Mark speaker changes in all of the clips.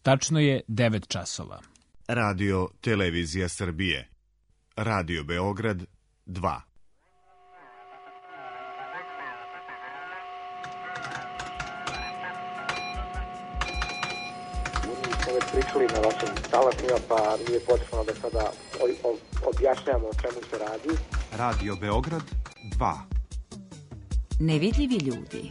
Speaker 1: Tačno je 9 časova.
Speaker 2: Radio Televizija Srbije. Radio Beograd 2.
Speaker 3: Pričali na vašim talasima, pa nije potrebno da sada objašnjamo o čemu se radi.
Speaker 2: Radio Beograd 2.
Speaker 4: Nevidljivi ljudi.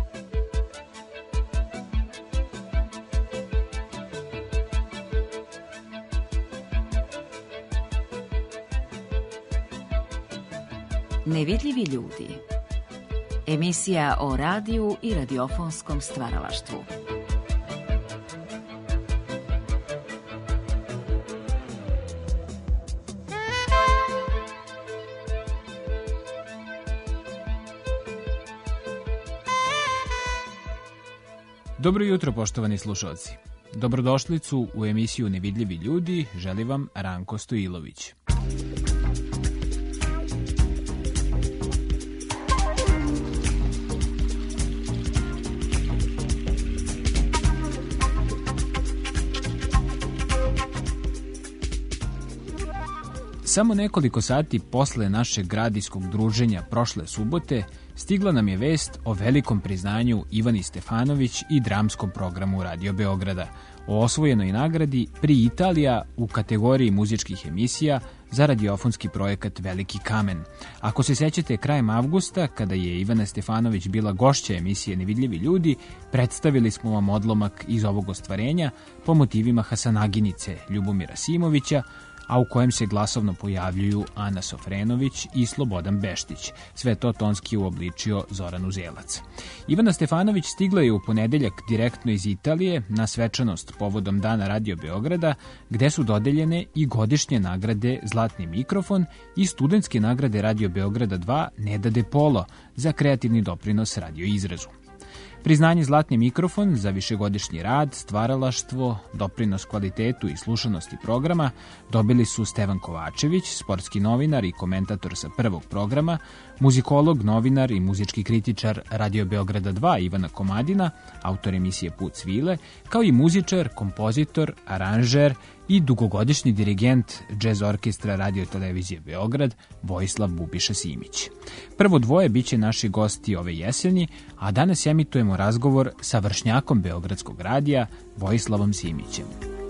Speaker 4: Nevidljivi ljudi. Emisija o radiju i radiofonskom stvaralaštvu.
Speaker 1: Dobro jutro, poštovani slušalci. Dobrodošlicu u emisiju Nevidljivi ljudi želi vam Ranko Stojilović. Samo nekoliko sati posle našeg radijskog druženja prošle subote stigla nam je vest o velikom priznanju Ivani Stefanović i dramskom programu Radio Beograda, o osvojenoj nagradi Pri Italija u kategoriji muzičkih emisija za radiofonski projekat Veliki kamen. Ako se sećate, krajem avgusta, kada je Ivana Stefanović bila gošća emisije Nevidljivi ljudi, predstavili smo vam odlomak iz ovog ostvarenja po motivima Hasanaginice Ljubomira Simovića, a u kojem se glasovno pojavljuju Ana Sofrenović i Slobodan Beštić. Sve to tonski uobličio Zoran Uzelac. Ivana Stefanović stigla je u ponedeljak direktno iz Italije na svečanost povodom Dana Radio Beograda, gde su dodeljene i godišnje nagrade Zlatni mikrofon i studentske nagrade Radio Beograda 2 Neda De Polo za kreativni doprinos radio izrazu. Priznanje Zlatni mikrofon za višegodišnji rad, stvaralaštvo, doprinos kvalitetu i slušanosti programa dobili su Stevan Kovačević, sportski novinar i komentator sa prvog programa, muzikolog, novinar i muzički kritičar Radio Beograda 2 Ivana Komadina, autor emisije Put svile, kao i muzičar, kompozitor, aranžer i dugogodišnji dirigent džez orkestra Radio Televizije Beograd Vojislav Bubiša Simić. Prvo dvoje biće naši gosti ove jeseni, a danas emitujemo razgovor sa vršnjakom Beogradskog radija Vojislavom Simićem.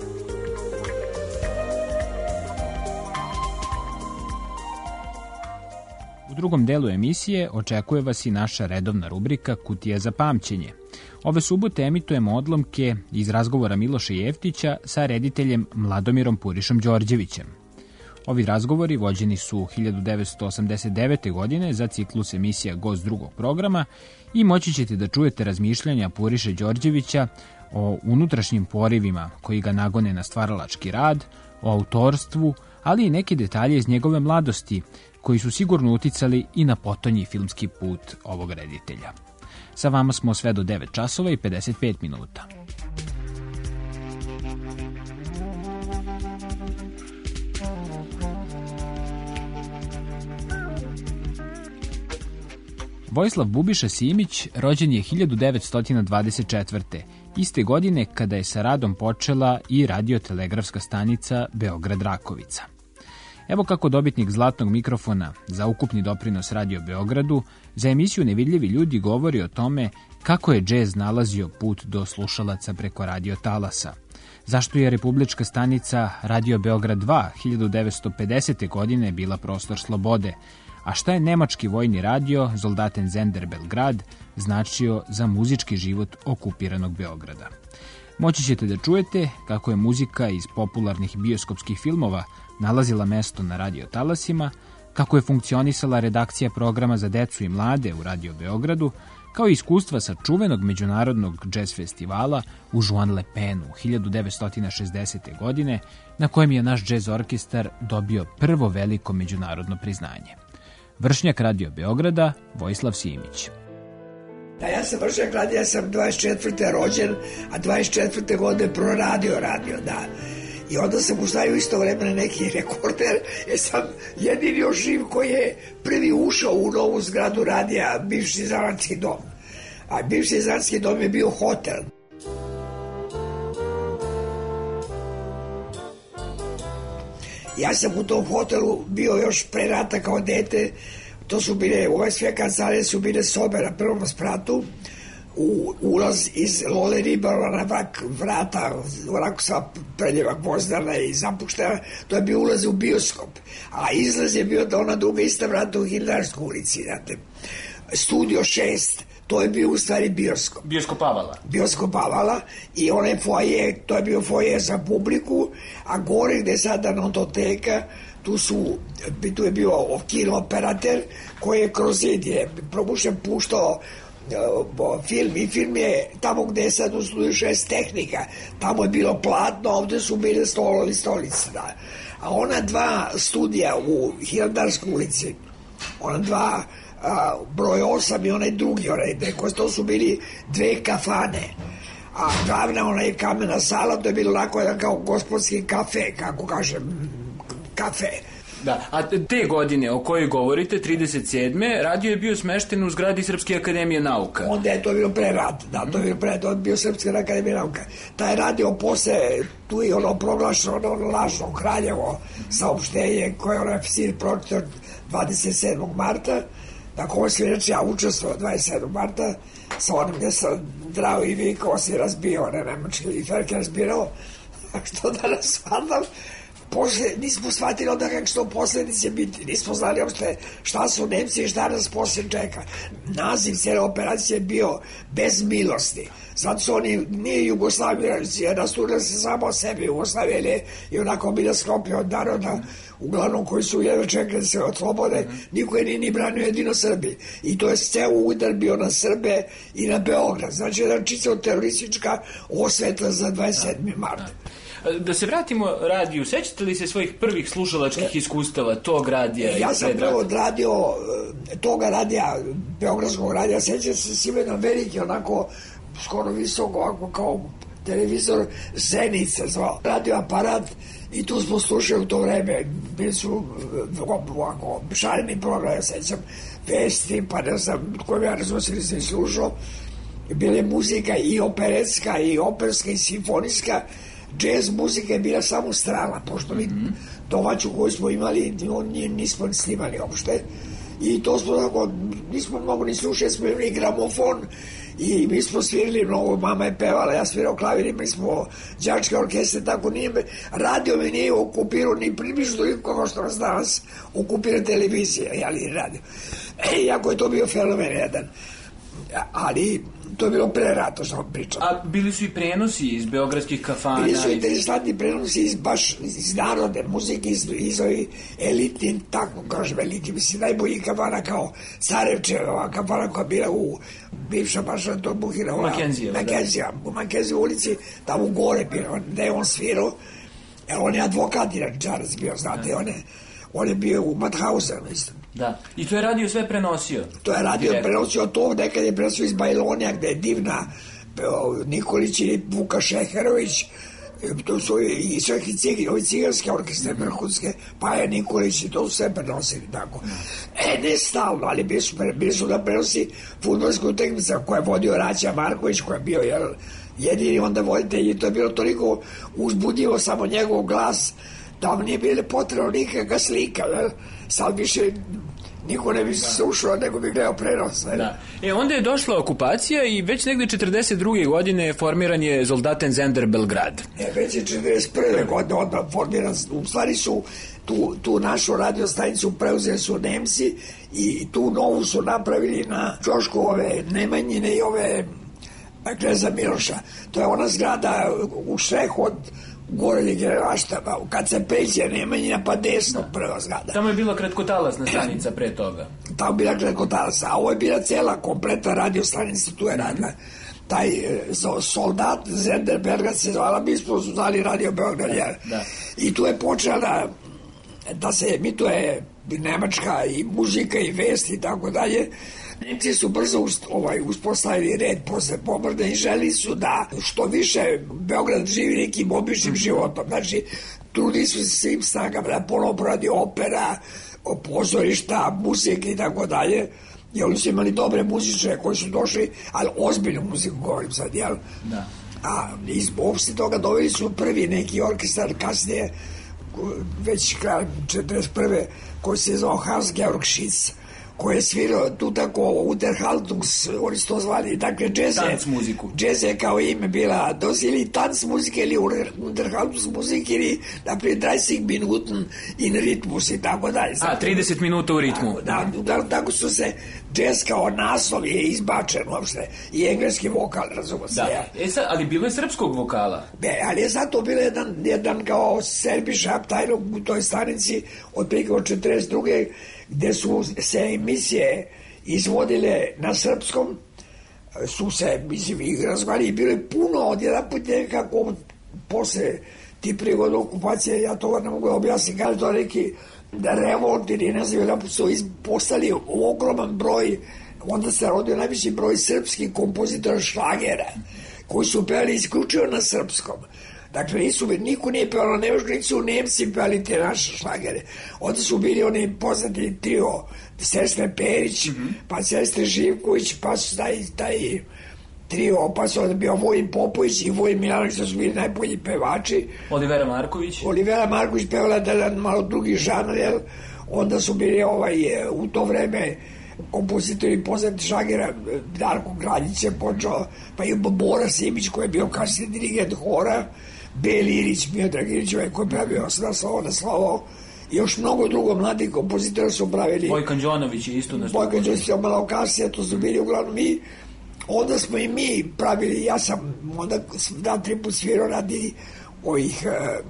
Speaker 1: U drugom delu emisije očekuje vas i naša redovna rubrika Kutija za pamćenje. Ove subote emitujemo odlomke iz razgovora Miloša Jeftića sa rediteljem Mladomirom Purišom Đorđevićem. Ovi razgovori vođeni su 1989. godine za ciklus emisija Gost drugog programa i moći ćete da čujete razmišljanja Puriše Đorđevića o unutrašnjim porivima koji ga nagone na stvaralački rad, o autorstvu, ali i neke detalje iz njegove mladosti koji su sigurno uticali i na potonji filmski put ovog reditelja. Sa vama smo sve do 9 časova i 55 minuta. Vojislav Bubiša Simić rođen je 1924. iste godine kada je sa radom počela i radiotelegrafska stanica Beograd-Rakovica. Evo kako dobitnik Zlatnog mikrofona za ukupni doprinos Radio Beogradu za emisiju Nevidljivi ljudi govori o tome kako je džez nalazio put do slušalaca preko radio talasa, zašto je republička stanica Radio Beograd 2 1950. godine bila prostor slobode, a šta je nemački vojni radio Soldatensender Belgrad značio za muzički život okupiranog Beograda. Moći ćete da čujete kako je muzika iz popularnih bioskopskih filmova nalazila mesto na radio talasima, kako je funkcionisala redakcija programa za decu i mlade u Radio Beogradu, kao i iskustva sa čuvenog međunarodnog džez festivala u Juan-le-Penu 1960. godine, na kojem je naš džez orkestar dobio prvo veliko međunarodno priznanje. Vršnjak Radio Beograda Vojislav Simić.
Speaker 5: Da, ja sam vršnjak radio, ja sam 24. rođen, a 24. godine proradio, da. I onda sam ustavio isto vremena neki rekorder, jer sam jedini još živ koji je prvi ušao u novu zgradu radija, bivši zanatski dom. A bivši zanatski dom je bio hotel. Ja sam u tom hotelu bio još pre rata kao dete. To su bile, ove sve kancale su bile sobe na prvom spratu. Ulaz iz Lole Ribarova na vrata, onako sva preljeva gvozdana i zapuštena, to je bio ulaz u bioskop. A izlaz je bio da ona druga ista vrata u Hildarskoj ulici, znate. Studio 6, to je bio u stvari bioskop. Bioskop Avala i onaj foje, to je bio foje za publiku, a gore gde je sada nototeka, tu je bio kino operater koji je kroz zid je probušen puštao film i film je tamo gde je sad u studiju 6 tehnika, tamo je bilo platno, ovde su bile stolovi, stolice, da. A ona dva studija u Hilandarskoj ulici, ona dva broj 8 i onaj drugi, to su bili dve kafane, a glavna ona je kamena sala, to je bilo onako jedan kao gospodski kafe, kako kažem, kafe.
Speaker 1: Da, a te godine o kojoj govorite, 37. radio je bio smešten u zgradi Srpske akademije nauka.
Speaker 5: Onda je to bilo pre rata, da, to je bio Srpska akademija nauka. Taj radio posle, tu je ono proglašeno, ono lažno Kraljevo saopštenje koje je ono sin pročitao 27. marta, na kojoj se reći ja učestvovao 27. marta, sa onim gde sam drao i vikao, se razbio, nemački i Ferke razbirao, što danas shvatam. Posle, nismo shvatili onda kako što posledice biti, nismo znali uopšte šta su Nemci i šta nas posle čeka. Naziv cijele operacije je bio bez milosti. Zato su oni, nije Jugoslavija, rasturili se samo o sebi Jugoslavije i onako bila sklopio od naroda, uglavnom koji su jedno čekali da se oslobode, niko je ni branio, jedino Srbi. I to je ceo udar bio na Srbe i na Beograd. Znači jedan čisto teroristička osvetla za 27. marta.
Speaker 1: Da se vratimo radiju, sećate li se svojih prvih slušalačkih iskustava tog radija?
Speaker 5: Ja sam prvo odradio toga radija, Beogradskog radija, sećam se s imenom veliki, onako skoro visoko, ovako kao televizor Zenica zvao, radio aparat i tu smo slušali u to vreme, bili su ovako šareni program, ja sećam vesti, pa ne znam, kojem ja raznosili sam i slušao, bila je muzika i operetska, i operska, i simfonijska. Jazz muzika je bila samo strana, pošto mi domaću koju smo imali, nismo snimali uopšte. I to smo tako, nismo mnogo ni slušali, smo imali gramofon i mi smo svirali mnogo, mama je pevala, ja svirao klavir, imali smo đačke orkestre, tako nije, radio me nije okupirao ni približno toliko kao što nas danas okupira televizija, ali radio. Iako je to bio fenomen jedan, ali to je bilo pre rata što vam pričam.
Speaker 1: A bili su i prenosi iz beogradskih kafana?
Speaker 5: Bili su interesantni prenosi iz narodne muzike, iz ovih elitni, tako kažem elitni, mislim najbolji kafana kao Carevčeva kafana koja bila u bivša baša to Buhira, u Makenzije ulici, tamo gore bilo, gde je on svirao, on je advokat Čarac bio, znate, on je bio u Mathausenu isto.
Speaker 1: Da, i to je radio sve prenosio? To je
Speaker 5: radio prenosio to, nekad je prenosio iz Bajlonija, gde je divna Nikolić i Vuka Šeherović, to su i sve ovi cigarske orkestre vrhunske, pa je Nikolić i to su sve prenosili tako. Ne stalno, ali bili su da prenosi fudbalsku utakmicu koja je vodio Raća Marković, koja je bio jedini onda voditelj i to je bilo toliko uzbudljivo samo njegov glas da vam nije bilo potrebno nikakva slika, sad više niko ne bi slušao, nego bi gledao prenos.
Speaker 1: Da. Onda je došla okupacija i već negde 42. godine formiran je Soldatenzender Belgrad.
Speaker 5: Već je 41. godine onda formiran, u stvari su tu našu radiostanicu preuzeli su Nemci i tu novu su napravili na ćošku ove Nemanjine i ove Kneza Miloša. To je ona zgrada u šehu od gore generalštaba, kad se pređe Nemanjina pa desno prva zgrada.
Speaker 1: Tamo je bila kratkotalasna stanica pre toga.
Speaker 5: Tamo je bila kratkotalasna, a ovo je bila cela kompletna radiostanica, tu je radila. Taj soldat Zender Belgrad se zvala, mi smo zvali Radio Beograd. I tu je počela da se emituje nemačka i muzika i vesti i tako dalje. Nemci su brzo uspostavili red posle pomrde i želi su da što više Beograd živi nekim običnim životom. Znači, trudili su se svim snagama da ponovo poradi opera, pozorišta, muzike i tako dalje. I oni su imali dobre muzičare koji su došli, ali ozbiljnu muziku govorim sad, jel? Da. A iz uopšte toga doveli su prvi neki orkestar kasnije već krajem 41. koji se zvao Hans-Georg Schietz, koji je svirao tu tako Unterhaltungs, oni su to zvali, dakle džez je kao ime bila, to si ili tanc muzike ili Unterhaltungsmusik ili naprijed 30 minuten in ritmus i tako dalje.
Speaker 1: 30 minuta u ritmu.
Speaker 5: Da, tako su se džez kao naslov je izbačen uopšte i engleski vokal, razumo se.
Speaker 1: Da. Ali bilo je srpskog vokala.
Speaker 5: Ali je zato bilo jedan kao Serbiša Abtajlog u toj stanici od prije od 42. gde su se emisije izvodile na srpskom, su se, mislim, i razgovali i bilo je puno od jedan put nekako posle ti prigoda okupacije, ja to ne mogu objasniti, kada to neki revolt ili ne znam, jedan put su postali ogroman broj, onda se rodio najviši broj srpskih kompozitora šlagera, koji su pevali isključivo na srpskom. Dakle, niko nije pevalo nemačko, nisu Nemci pevali te naše šlagere. Onda su bili oni poznati trio sestre Perić, pa sestre Živković, pa su taj trio, pa su onda bio Vojin Popović i Vojin Milanović, to su bili najbolji pevači.
Speaker 1: Olivera Marković
Speaker 5: pevala jedan malo drugi žanr, jel? Onda su bili u to vreme kompozitori poznati šlagera, Darko Gradić je počeo, pa i Bora Simić koji je bio kasnije dirigent hora, Beli Irić, Miodrag Irić koji je pravio na slovo, još mnogo drugo mladih kompozitora su pravili.
Speaker 1: Vojkan Đonović je isto nešto.
Speaker 5: Vojkan Đonović je malo kasnije, to su bili uglavnom mi. Onda smo i mi pravili, ja sam onda 2-3 put svirao radi ovih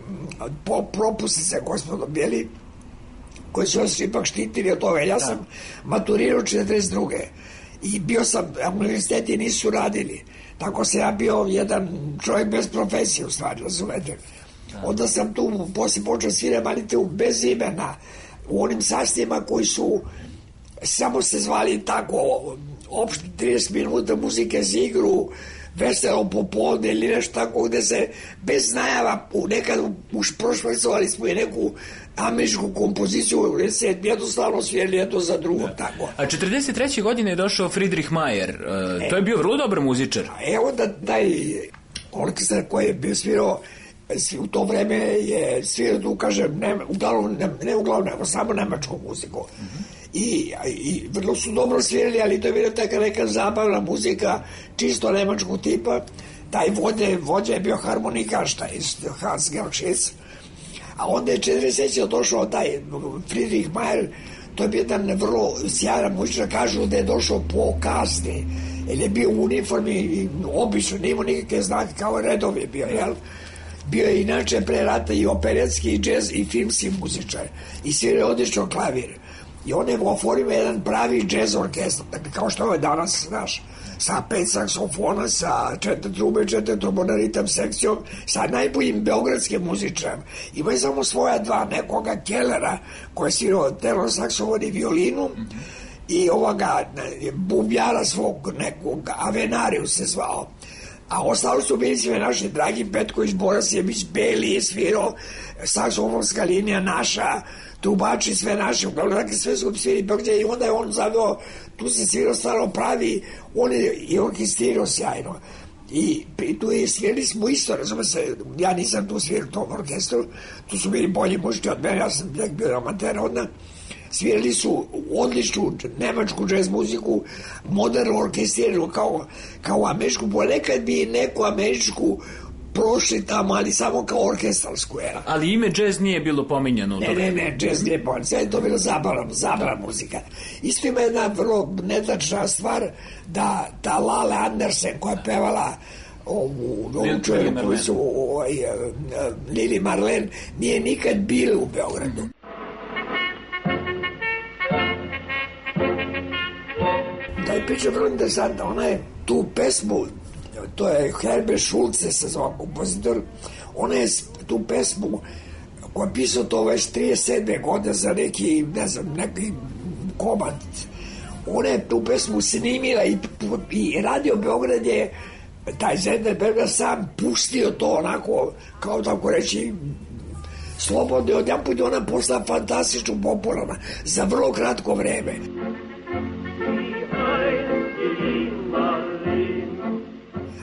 Speaker 5: propusnice koje smo dobili, koji su nas ipak štitili od toga. Ja sam maturirao 42. I bio sam, univerziteti nisu radili. Tako se ja bio jedan čovjek bez profesije, u stvari, razumete. Onda sam tu poslije počeo svirati, ali tu bez imena, u onim sastavima koji su samo se zvali tako, opšte 30 minuta muzike za igru, veselo popodne ili nešto tako, gde se bez najava, nekad prošvrsovali smo i neku američku kompoziciju, jednostavno svirali jedno za drugo, tako.
Speaker 1: A 43. godine je došao Friedrich Mayer, to je bio vrlo dobar muzičar.
Speaker 5: Evo da taj orkestar koji je bio svirao, u to vreme je svirao, tu kažem, ne uglavnom, nego samo nemačku muziku. I vrlo su dobro svirali, ali to je bila taka neka zabavna muzika, čisto nemačkog tipa. Taj vođa je bio harmonikaš, taj Hans-Georg Schietz. A onda je 47. došao taj Friedrich Mayer, to je bio jedan vrlo sjajan muzičar, kažu da je došao po kasni, jer je bio u uniformi, obično, nimao nikakve znake, kao redov je bio, jel? Bio je inače pre rata i operetski, i džez, i filmski muzičar. I svirao odlično klavir. I on je oformio jedan pravi džez orkestar, dakle, kao što je danas, znaš, sa 5 saksofona, sa 4 trube, 4 trombonaritam sekcijom, sa najboljim beogradskim muzičarem. Imaju samo svoja dva, nekoga Kellera, koji je svirao tenor saksofon i violinu, i ovoga bubnjara svog nekog, Avenarius se zvao. A ostalo su bili sve naši, Dragi Petković, Boras Jebić, Beli je svirao, saksofonska linija naša, trubači sve naše, uglavnom, dakle, sve su svirali Beograd, i onda je on zaveo, tu se svirao stvarno pravi, on je i orkestrirao sjajno. I tu je svirali smo isto, razume se, ja nisam tu svirao u tom orkestru, tu su bili bolji muzički od mene, ja sam bio amater onda. Svirali su odličnu nemačku džez muziku, moderno orkestriranu kao američku, ponekad bi neku američku prošli tamo, ali samo kao orkestarsku.
Speaker 1: Ali ime džez nije bilo pominjano.
Speaker 5: Ne, džez nije pominjano, sve je to bilo zabavna muzika. Isto ima jedna vrlo netačna stvar, da ta Lale Andersen koja je pevala ovu čovjeku koju su Lili Marlen, nije nikad bila u Beogradu. Da je priča vrlo interesantna, ona je tu pesmu, to je Herbert Schulze se zove kompozitor, ona je tu pesmu koja je pisao to već 37. godine za neki, ne znam, neki komad. Ona je tu pesmu snimila i Radio Beograd je, taj Zender Beograd sam pustio to onako, kao tako reći, slobodno, odjedan put je ona postala fantastično popularna za vrlo kratko vreme. Ali ona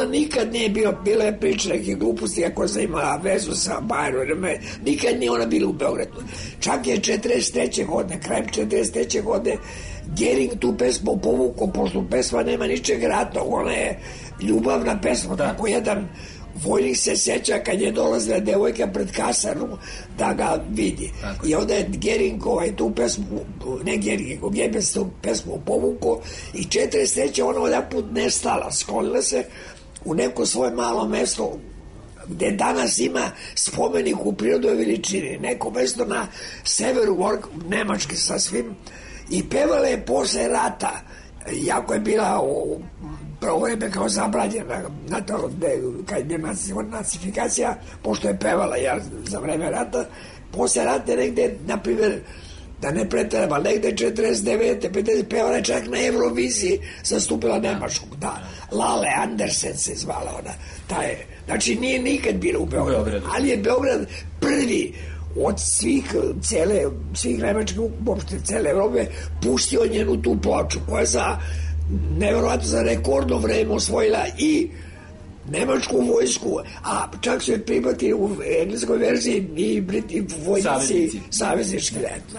Speaker 5: nikad nije bila je priča neke gluposti ako sam imala vezu sa Bayernom, nikad nije ona bila u Beogradu. Čak je 43. godine, krajem 43. godine Gering tu pesmu povukao, pošto pesma nema ničeg ratnog, ona je ljubavna pesma, tako jedan vojnik se seća kad je dolazila devojka pred kasarnu da ga vidi. Tako. I onda je Gering tu pesmu, ne Gering, Gebels tu pesmu povukao i 43. ona odaput nestala, sklonila se u neko svoje malo mesto gde danas ima spomenik u prirodnoj veličini, neko mesto na severu Nemačke sa svim, i pevala je posle rata, jako je bila u prvo vreme kao zabranjena, kad je nacifikacija, pošto je pevala za vreme rata, posle rata negde, na primjer, da ne pretreba, negde 49. 50. pevala je čak na Euroviziji zastupila Nemačku, da, Lale Andersen se zvala ona, znači nije nikad bila u Beogradu, ali je Beograd prvi od svih nemačkih, uopšte cele Evrope, pustio njenu tu ploču, koja je nevjerovatno za rekordno vreme osvojila i nemačku vojsku, a čak su je primati u engleskoj verziji i vojnici saveznički red.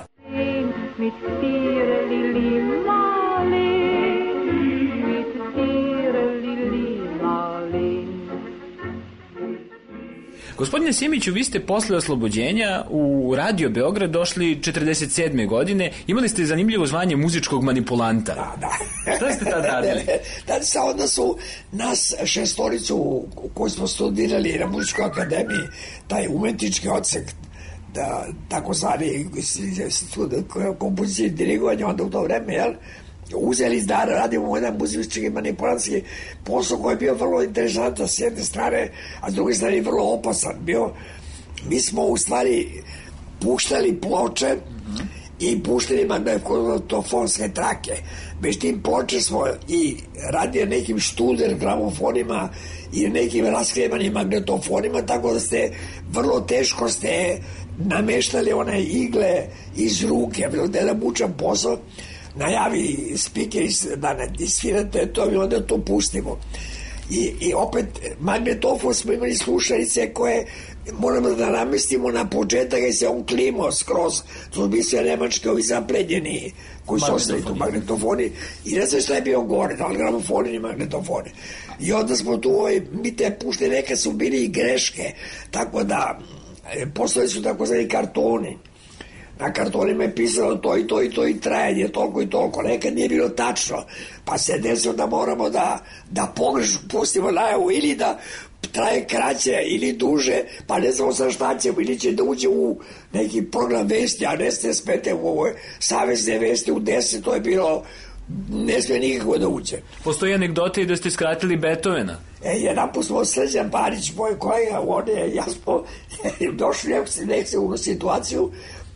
Speaker 1: Gospodine Simiću, vi ste posle oslobođenja u Radio Beograd došli 47. godine. Imali ste zanimljivo zvanje muzičkog manipulanta.
Speaker 5: Da.
Speaker 1: Šta ste tad radili?
Speaker 5: Onda su nas šestoricu koji smo studirali na muzičkoj akademiji, taj umetnički odsek, tako zvani kompozicije dirigovanja onda u to vreme, uzeli da radimo jedan muzički manipulantski posao koji je bio vrlo interesantan s jedne strane, a s druge strane vrlo opasan bio. Mi smo u stvari puštali ploče i puštali magnetofonske trake. Bez tim ploče smo i radio nekim študer gramofonima i nekim raskrivanim magnetofonima, tako da ste vrlo teško nameštali one igle iz ruke, bilo da je mučan posao. Najavi speaker da ne isfirate to i onda to pustimo. I opet magnetofon smo imali slušalice koje moramo da namestimo na početak i se on klimao skroz. To bi se nemački ovi zapredjeni koji su ostali tu magnetofoni i ne znam šta je bio gore, da li gramofoni ili magnetofoni. I onda smo tu mi te puštili, nekad su bili i greške, tako da postoji su tako zvani kartoni. Na kartonima je pisalo to i to i to i trajanje toliko i toliko. Nekad nije bilo tačno, pa se desilo da moramo da pogrešno pustimo najavu ili da traje kraće ili duže, pa ne znamo sa šta ćemo, ili će da uđe u neki program vesti, a ne ste spete u ovoj savezne vesti u 10, to je bilo, ne smije nikako da uđe.
Speaker 1: Postoji anegdota i da ste skratili Beethovena.
Speaker 5: Jedan put smo Srđan Barić, moj kolega, ja smo došli u situaciju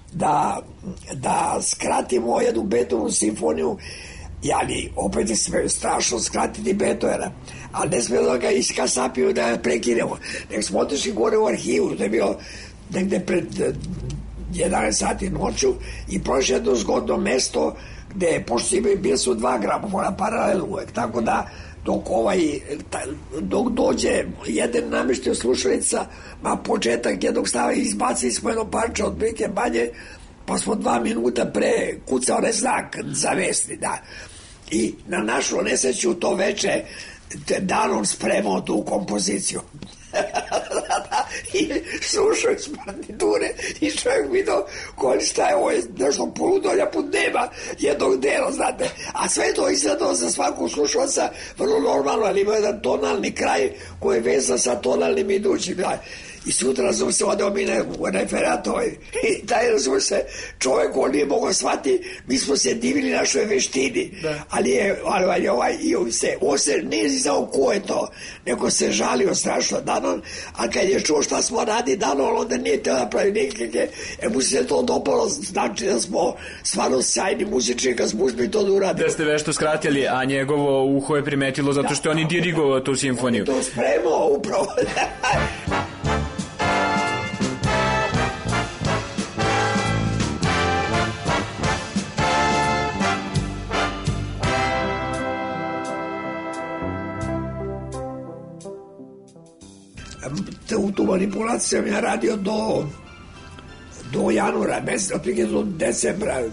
Speaker 5: da skratimo jednu Beethovenu simfoniju, ali opet je strašno skratiti Beethovena, ali ne smijemo da ga iskasapimo, da ga prekinemo. Nek smo otišli gore u arhivu, to je bilo negde pred 11 sati noću i prošli jedno zgodno mesto gde, pošto bili su 2 gramofona paralelno uvek, tako da dok dođe jedan namještio slušalica na početak jednog stava, izbacili smo jedno parče od prilike manje, pa smo 2 minuta pre kucao onaj znak za vesti, da. I na našu nesreću to veče Danon spremao tu kompoziciju. I slušao iz partiture i čovjek vidio koji šta je ovo, nešto poludolja put nema jednog dela, znate, a sve to izgledao za svakog slušalca vrlo normalno, ali ima jedan tonalni kraj koji je vezan sa tonalnim idućim. I sutra smo se odeo mi u referat i taj razum se čovjek on nije mogao shvatiti, mi smo se divili našoj veštini, ali on se nije znao ko je to, neko se žalio strašno Danon, a kad je čuo šta smo radi Danon, onda nije teo da pravi nikakve, mu se to dopalo, znači da smo stvarno sjajni muzični kad smo uspili to da uradimo.
Speaker 1: Da ste vešto skratili, a njegovo uho je primetilo zato što on i dirigovao tu simfoniju.
Speaker 5: To spremao upravo. manipulaciju sam ja radio do januara, otprilike do decembra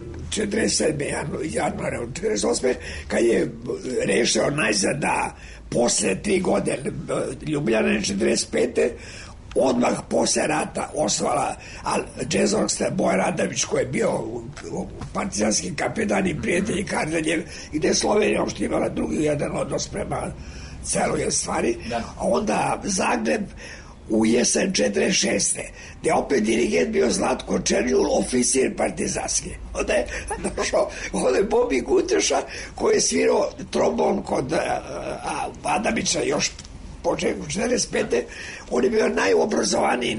Speaker 5: 47. januara 48. kad je rešao najzad da posle 3 godine Ljubljana 45. odmah posle rata osvala jazz orkestra Bojan Adavić, koji je bio partizanski kapetan i prijatelj Kardeljev, gde je Slovenija uopšte imala drugi jedan odnos prema celoj stvari, a onda Zagreb u jesen 46. gde opet dirigent bio Zlatko Černjul, oficir partizanski. Onda je došao Bobi Guteša, koji je svirao trombon kod Adavića još početku 45. On je bio najobrazovaniji,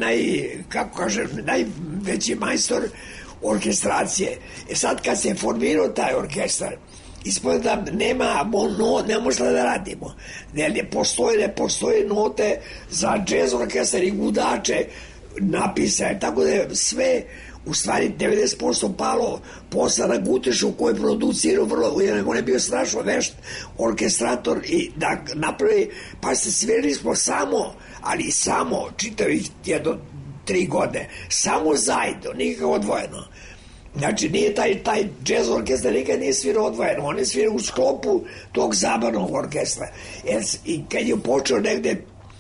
Speaker 5: najveći majstor orkestracije. Sad kad se formirao taj orkestar, ispod da ne možemo da radimo. Ne postoje note za džez orkestar i gudače, napise, tako da je sve u stvari 90% palo posla na Gutešu, koji je producirao on je bio strašno vešt orkestrator i da napravi, pa se svirali smo samo čitavih 3 godine, samo zajedno, nikako odvojeno. Znači, nije taj jazz orkestar nikad nije svirao odvojeno, on je svirao u sklopu tog zabavnog orkestra. I kad je počeo negde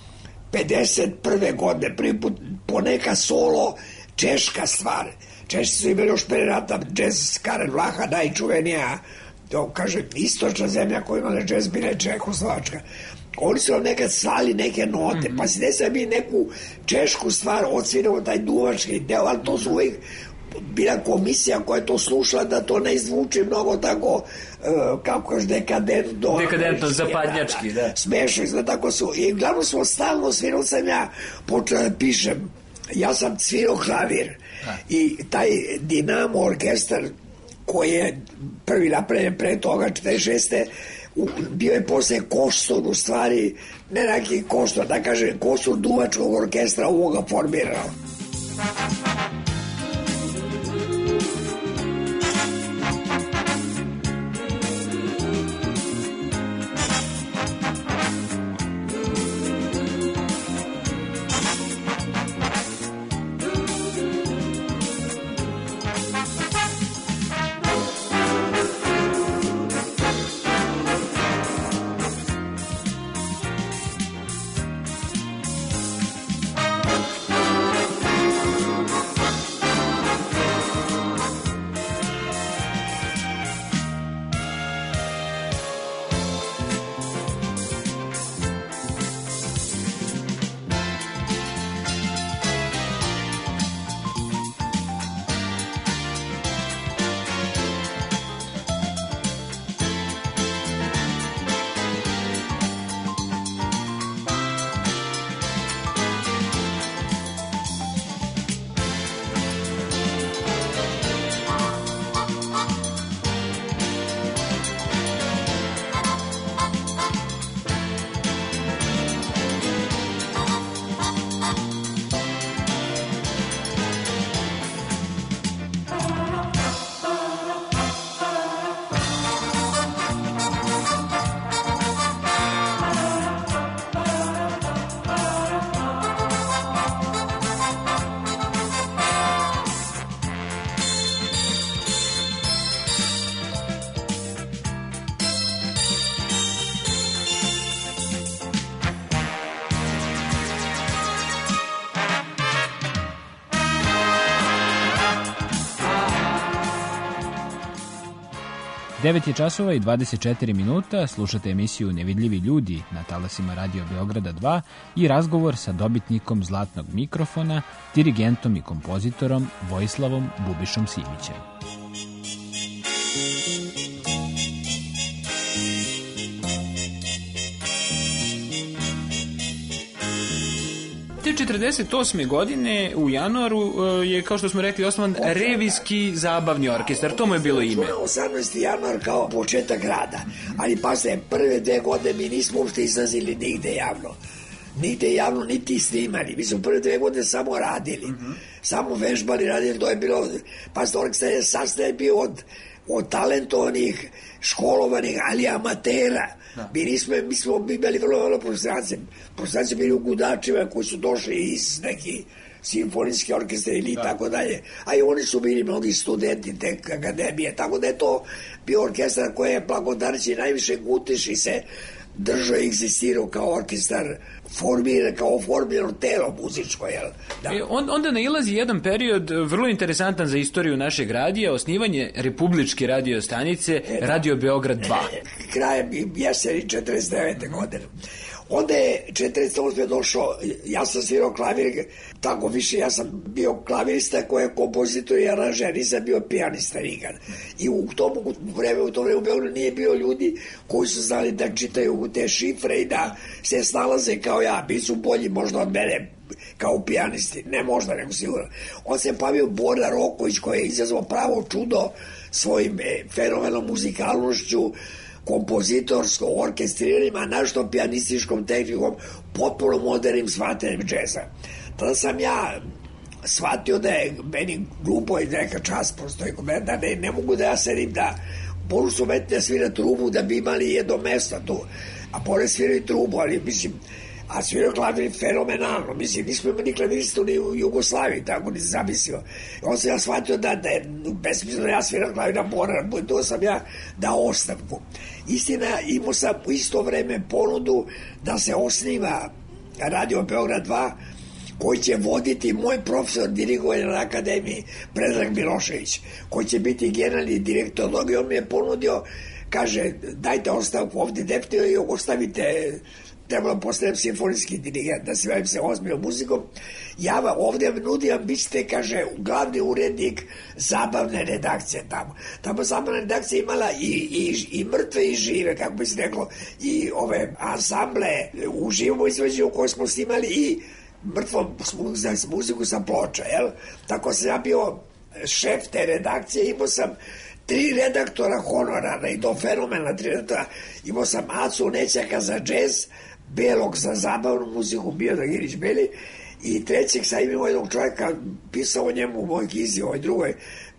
Speaker 5: 51. godine, prvi put poneka solo češka stvar. Češki su imali još pre rata jazz Karen Vlaha, najčuvenija, istočna zemlja koja imala jazz bila je Čehoslovačka. Oni su nam nekad slali neke note, pa si desila mi neku češku stvar, odsviramo taj duvački deo, ali to su uvijek bila komisija koja je to slušala da to ne izvuči mnogo tako, kako kažeš, dekadentno,
Speaker 1: zapadnjački, da.
Speaker 5: Smešno, tako su. I glavno smo stalno svirao, sam ja počeo da pišem. Ja sam svirao klavir i taj Dinamo orkestar koji je prvi napravljen pre toga 46. bio je posle kostur, u stvari ne neki kostur, da kažem kostur duvačkog orkestra ovoga formirao.
Speaker 1: Devet je časova i 24 minuta, slušate emisiju Nevidljivi ljudi na talasima Radio Beograda 2 i razgovor sa dobitnikom zlatnog mikrofona, dirigentom i kompozitorom Vojislavom Bubišom Simićem. Te 48. godine u januaru je, kao što smo rekli, osnovan Revijski zabavni orkestar. To mu je bilo ime.
Speaker 5: 18. januar kao početak rada. Ali pasle, prve 2 godine mi nismo uopšte izlazili nigde javno. Nigde javno, niti snimali. Mi smo prve 2 godine samo radili. Samo vežbali, radili. To je bilo, pasle, orkestar je sastaje bio od od talentovanih, školovanih, ali amatera. Mi smo imali vrlo profesionalce. Profesionalci bili u Gudačima koji su došli iz neki simfonijski orkestar ili tako dalje. A i oni su bili mnogi studenti te akademije. Tako da je to bio orkestar koji je blagodareći najviše Guteši se držao i egzistirao kao orkestar, kao formirano telo muzičko. Jel? Da.
Speaker 1: Onda nailazi jedan period vrlo interesantan za istoriju našeg radija, osnivanje republičke radio stanice Radio Beograd 2.
Speaker 5: Krajem jeseni 49. godine. Onda je 48. došao, ja sam svirao klavir, tako više, ja sam bio klavirista koji je kompozitor i aranžer, nisam bio pijanista nikad. I u to vreme u Beogradu nije bilo ljudi koji su znali da čitaju te šifre i da se snalaze kao ja, bili su bolji možda od mene kao pijanisti, ne možda, nego sigurno. On se pavio Bora Roković koji je izazvao pravo čudo svojim fenomenom muzikalnošću, kompozitorsko, orkestriranjem, a našto pijanističkom tehnikom, potpuno modernim shvatanjem džeza. Tada sam ja shvatio da je meni glupo i neka čast postoji kod mene, da ne mogu da ja sedim da mogu su umetni da svira trubu da bi imali jedno mesto tu, a pored sviraju trubu, ali mislim, a svirao klavir fenomenalno, mislim, nismo imali klaviristu ni u Jugoslaviji, tako nisam zamislio. On sam ja shvatio da je besmisleno ja svirao klavir na Bora, to sam ja dao ostavku. Istina, imao sam u isto vreme ponudu da se osniva Radio Beograd 2, koji će voditi moj profesor dirigovanja na akademiji Predrag Milošević, koji će biti generalni direktor toga i on mi je ponudio, kaže, dajte ostavku ovdje definitivno i ostavite, trebalo postavljam simfonijski dirigent, da se bavim se ozbiljnom muzikom. Ja vam ovdje nudim, vi ćete, kaže, glavni urednik zabavne redakcije tamo. Tamo zabavna redakcija imala i mrtve i žive, kako bi se reklo, i ove ansamble u živom izvođenju koje smo snimali i mrtvom muziku sa ploča, jel? Tako sam ja bio šef te redakcije, imao sam 3 redaktora honorarna i do fenomena 3 redaktora. Imao sam Acu Nećaka za džez, Belog za zabavnu muziku, Miodrag Ilić Beli, i trećeg sam imao jednog čovjeka, pisao o njemu u mojoj knjizi, ovoj drugoj,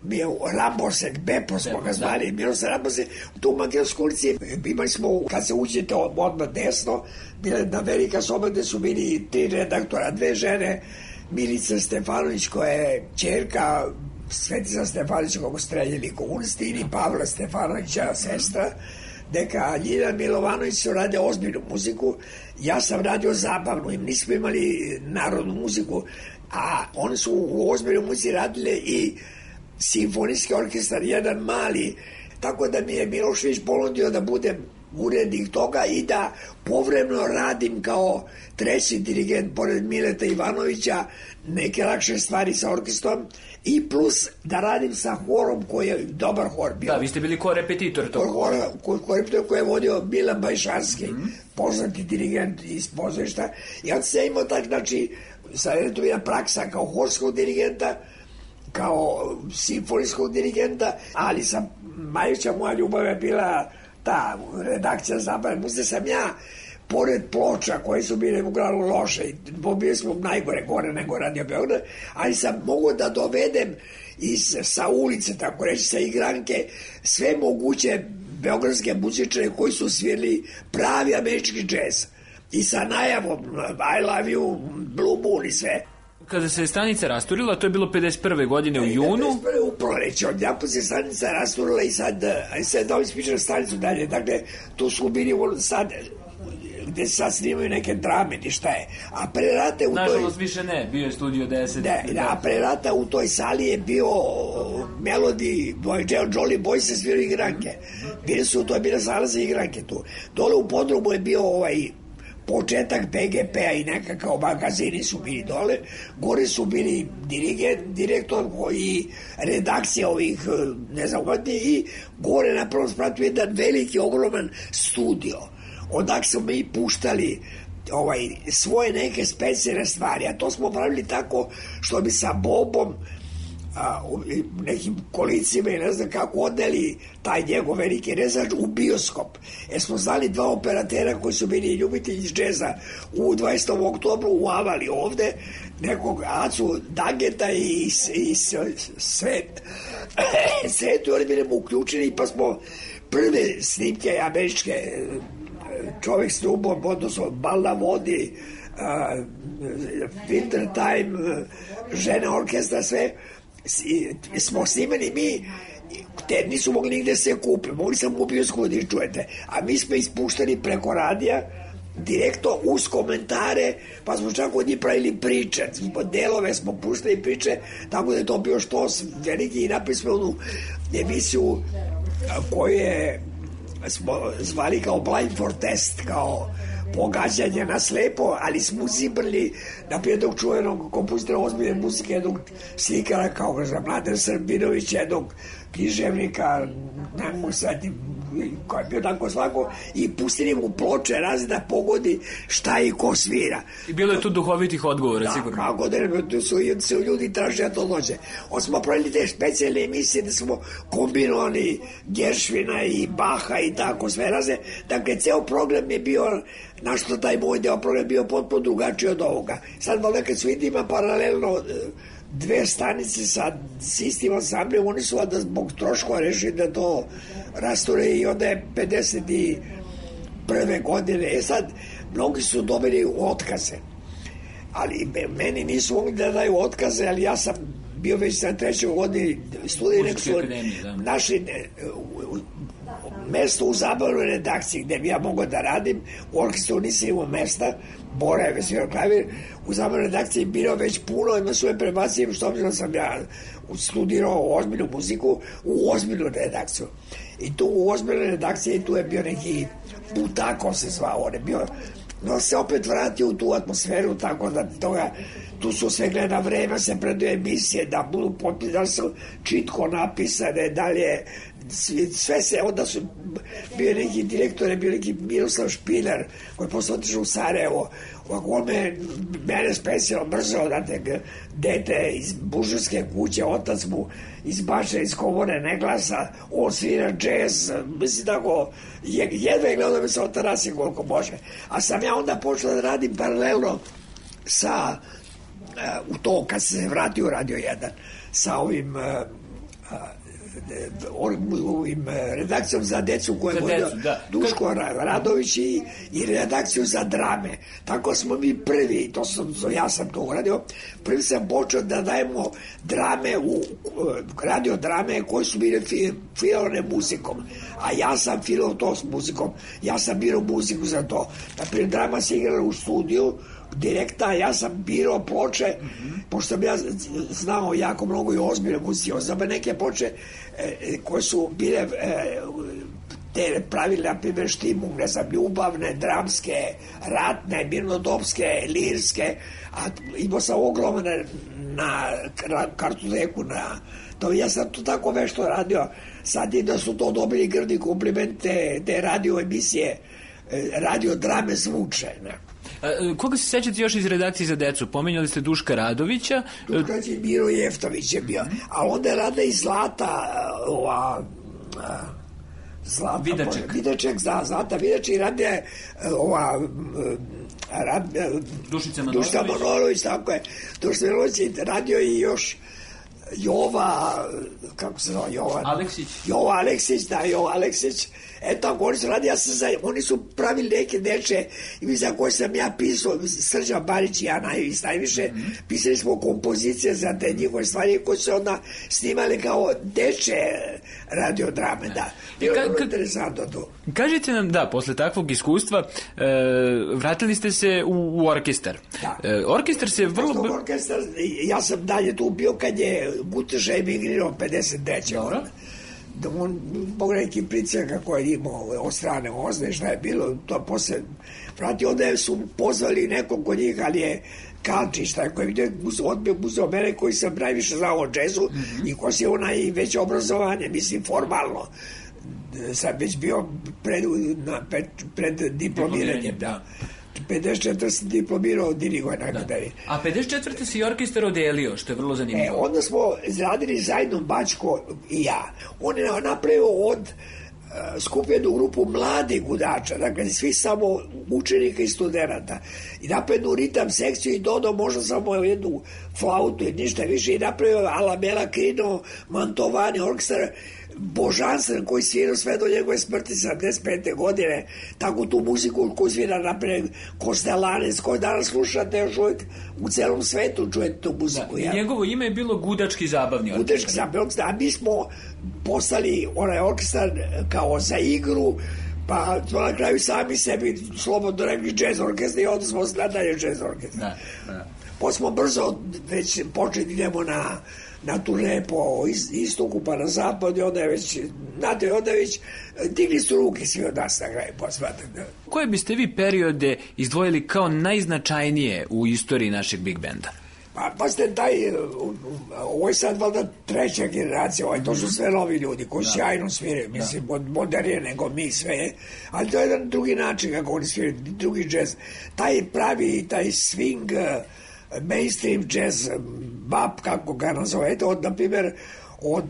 Speaker 5: Rambosek, Bepo smo ga zvali, Miroslav Rambosek, u tu Makedonskoj ulici imali smo, kad se uđete odmah desno, bila jedna velika soba gde su bili 3 redaktora, 2 žene, Milica Stefanović koja je ćerka Svetica Stefanovića kako streljili komunisti i Pavla Stefanovića, sestra, neka Ljiljan Milovanović su rade ozbiljnu muziku, ja sam radio zabavnu, im nismo imali narodnu muziku, a oni su u ozbiljnu muzici radile i simfonijski orkestar, jedan mali, tako da mi je Milošević ponudio da budem urednik toga i da povremeno radim kao treći dirigent pored Mileta Ivanovića neke lakše stvari sa orkestrom i plus da radim sa horom koji je dobar hor bio.
Speaker 1: Da, vi ste bili korepetitor tog hora.
Speaker 5: Korepetitor koji je vodio Milan Bajšanski, poznati dirigent iz pozorišta. I onda sam imao tak, znači, sad je to bila praksa kao horskog dirigenta, kao simfonijskog dirigenta, ali sam, najveća moja ljubav je bila ta redakcija zabavne muzike. Sam ja, pored ploča koje su bile uglavnom loše, bili smo najgore gore nego Radio Beograd, ali sam mogao da dovedem sa ulice, tako reći, sa igranke, sve moguće beogradske muzičare koji su svirali pravi američki džez. I sa najavom I love you, Blue Moon i sve.
Speaker 1: Kada se stanica rasturila, to je bilo 51. godine u junu.
Speaker 5: 51. u proleće, odjedanput se stanica rasturila i sad da ovdje spičam stanicu dalje. Dakle, tu su bili sad, gde se sad snimaju neke drame, ni šta je. A pre rata u toj...
Speaker 1: Nažalost više ne, bio je Studio 10.
Speaker 5: Da, a pre rata u toj sali je bio Melody, Jolly Boy se svirao igranke. Bili su, to je bila sala za igranke tu. Dole u podrumu je bio početak PGP-a i nekakav magazini su bili dole, gore su bili direktor i redakcija ovih, ne znam, i gore na prvom spratu jedan veliki, ogroman studio. Odak smo mi puštali svoje neke specijalne stvari, a to smo pravili tako što bi sa Bobom u nekim kolicima i ne znam kako odneli taj njegov veliki rezač u bioskop. Smo znali dva operatera koji su bili ljubitelji džeza u 20. oktobru u Avali ovde, nekog Acu Dageta i Svet. Svetu, oni bili mu uključeni, pa smo prve snimke američke, čovek s ljubom, odnosno Bal na vodi, Winter Time, žene orkestra, sve smo snimali mi, te nisu mogli nigde se kupe, mogli sam u bioskopu da čujete, a mi smo ispuštali preko radija direktno uz komentare, pa smo čak od njih pravili priče, delove smo puštali priče, tako da je to bio što veliki i napravili smo onu emisiju koju smo zvali kao Blind for Test, kao pogađanje na slepo, ali smo uzibrali na jednog čuvenog kompozitora ozbiljne muzike, jednog slikara kao Mladen Srbinović, jednog književnika, ne mogu sad koji je bio tako svako, i pustili mu ploče razne da pogodi šta i ko svira.
Speaker 6: I bilo je tu duhovitih odgovora, sigurno.
Speaker 5: Da, kako da ne, tu su ljudi traže da to dođe. Onda smo pravili te specijalne emisije da smo kombinovali Geršvina i Baha i tako sve razne. Dakle, ceo program je bio, našto taj moj deo program bio potpuno drugačiji od ovoga. Sad valjda kad su ima paralelno dve stanice sa istim ansamblom, oni su da zbog troškova rešili da to rasture i onda je 51. godine. Sad, mnogi su dobili otkaze, ali meni nisu mogli da daju otkaze, ali ja sam bio već na 3. godini studij, nek su našli mesto u zabavnoj redakciji gde bi ja mogao da radim. U orkestru nisam imao mesta, Bora je svirao klavir, u zabavnoj redakciji bilo već puno, ima svoje prebacili, što obzirom sam ja studirao ozbiljnu muziku u ozbiljnu redakciju. I tu u ozbiljnoj redakciji tu je bio neki Butako se zvao, on je bio, no se opet vratio u tu atmosferu, tako da toga, tu su sve gleda na vreme, se predaju emisije, da budu potpisane, da su čitko napisane, dalje, sve se, onda su bio neki direktor, je bio neki Miroslav Špiler, koji je posle otišao u Sarajevo, on mene specijalno mrzao, znate, dete iz buržovske kuće, otac mu izbače iz komore, ne glasa, on svira džez, mislim tako, jedva je gledao da me se otarasi koliko može. A sam ja onda počeo da radim paralelno sa, u to kad se vratio u Radio 1, sa ovim redakcijom za decu koja je vodio Duško Radović i redakciju za drame. Tako smo mi prvi, ja sam to uradio, prvi sam počeo da dajemo drame, radio drame koje su bile filovane muzikom, a ja sam filao to s muzikom, ja sam birao muziku za to. Naprijed, drama se igrala u studiju direkta, ja sam birao ploče, pošto sam ja znao jako mnogo i ozbiljno muzici, znam neke ploče koje su bile te pravile, na primjer, Štimung, ne znam, ljubavne, dramske, ratne, mirnodopske, lirske, a imao sam ogromne na kartoteku, to ja sam to tako vešto radio. Sad i da su to dobili grdi komplimente, te radio emisije, radio drame zvuče, ne.
Speaker 6: Koga se sećate još iz redakcije za decu? Pominjali ste Duška Radovića.
Speaker 5: Duška je Miro Jeftović je bio, ali onda je rada i Zlata, Vidaček, Zlata Vidaček, i rada je
Speaker 6: Dušica
Speaker 5: Manojlović, tako je. Dušica Manojlović je radio i još Jova, kako se zove, Jova Aleksić. Eto, oni su radi, oni su pravili neke deče i za koje sam ja pisao, Srđan Barić i ja najviše, pisali smo kompozicije za te njihove stvari koje su onda snimali kao deče radiodrame, da. Bilo je vrlo interesantno to.
Speaker 6: Kažite nam, da, posle takvog iskustva vratili ste se u orkestar.
Speaker 5: Da.
Speaker 6: Orkestar se vrlo...
Speaker 5: Ja sam dalje tu bio kad je Guteša emigrirao 53.
Speaker 6: Dobro.
Speaker 5: Da on, zbog nekih pricaka koje je imao od strane Ozne, šta je bilo, to posle vrati, onda su pozvali nekog kod njih, ali je Kalčić, tako je odbio uzeo mene koji sam najviše znao o džezu i ko si onaj već obrazovanje, mislim formalno, sam već bio pred diplomiranjem, da. 54. sam diplomirao diriguje na akademiji.
Speaker 6: A 54. si orkestar odelio, što je vrlo zanimljivo.
Speaker 5: Onda smo izradili zajedno Bačko i ja. On je napravio od skupljenu grupu mladih gudača, dakle svi samo učenika i studenta, i napravio ritam sekciju i dodao možda samo jednu flautu i ništa više, i napravio Alabela Crino, Mantovani orkestar božanstven koji svirao sve do njegove smrti 75. godine, tako tu muziku koju svira napred Kostelanes, koju danas slušate još uvijek u celom svetu, čujete tu muziku.
Speaker 6: I njegovo ime je bilo Gudački zabavni orkestar.
Speaker 5: Gudački zabavni orkestar, a mi smo postali onaj orkestar kao za igru, pa smo na kraju sami sebi slobodno rekli jazz orkestar i onda smo nadalje jazz orkestar. Pa smo brzo već počeli idemo na turne po istoku pa na zapad i onda je već, znate, onda je već digli su ruke svi od nas na kraju posmatrati.
Speaker 6: Koje biste vi periode izdvojili kao najznačajnije u istoriji našeg big benda?
Speaker 5: Pa ste ovo je sad valjda treća generacija, to su sve novi ljudi koji sjajno sviraju, mislim, modernije nego mi sve, ali to je jedan drugi način kako oni sviraju, drugi džez. Taj pravi, taj swing, mainstream jazz, bap, kako ga nazovete, na primjer, od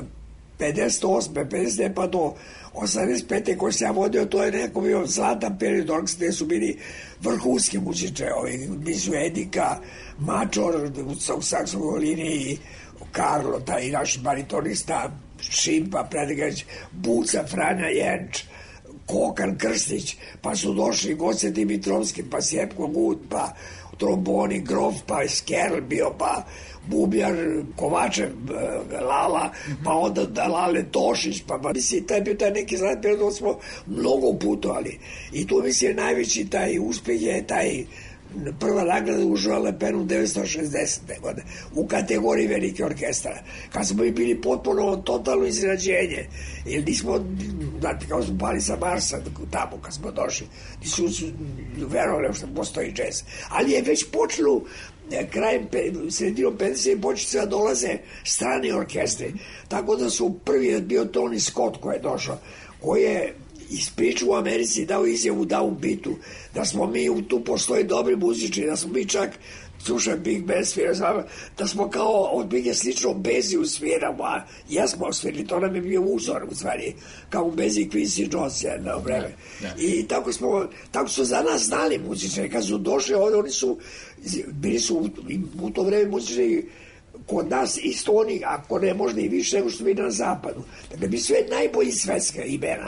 Speaker 5: 58. 50. pa do 85. koji se ja vodio, to je neko bio zlatan period, gde su bili vrhunski muzičari, gdje su Edika, Mačor u saksovoj liniji, Karlo, taj naš baritonista, Šimpa, Predigać, Buca, Franja Jenč, Kokan Krstić, pa su došli Goce Dimitrovski, pa Sjepko Gud, pa tromboni, Grof, pa Skerl bio, pa Bubljar, Kovačev, Lala, pa onda Lale Tošić, pa mislim, taj bio taj neki zlat period, onda smo mnogo putovali. I tu mislim najveći taj uspeh je taj prva nagrada u Joao Lepenu 1960. godine u kategoriji velike orkestra. Kad smo bili potpuno totalno izrađenje, jer nismo, znate, kao smo pali sa Marsa tamo kad smo došli, nisu verovali što postoji džez. Ali je već počelo krajem, sredinom 50. početi da dolaze strani orkestri. Tako da su prvi bio Tony Scott koji je došao, koji je ispričao u Americi, dao izjavu Downbeatu, da smo mi, tu postoji dobri muzičari, da smo mi čak, slušaj Big Band svira, da smo kao od Bige slično Beziju sviramo, a ja smo svirali, to nam je bio uzor u stvari, kao u Bezi Quincy Jones jedno vreme. I tako su za nas znali muzičari, kad su došli ovdje, oni su, bili su u to vreme muzičari kod nas isto oni, ako ne možda i više nego što bili na zapadu. Dakle, bi sve najbolji svetska imena,